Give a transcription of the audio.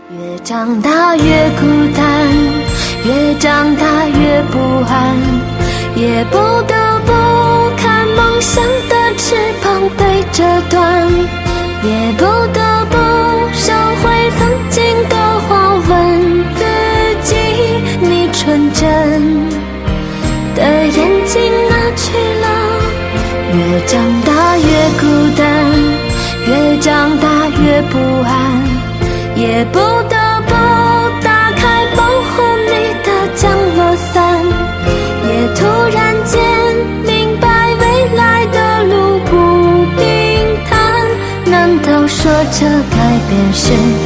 越长大越孤单，越长大越不安，也不得不看梦想的翅膀被折断，也不得不收回曾经的话，问自己你纯真的眼睛哪去了。越长大越孤单，越长大越不安，也不得不打开保护你的降落伞，也突然间明白未来的路不平坦，难道说这改变是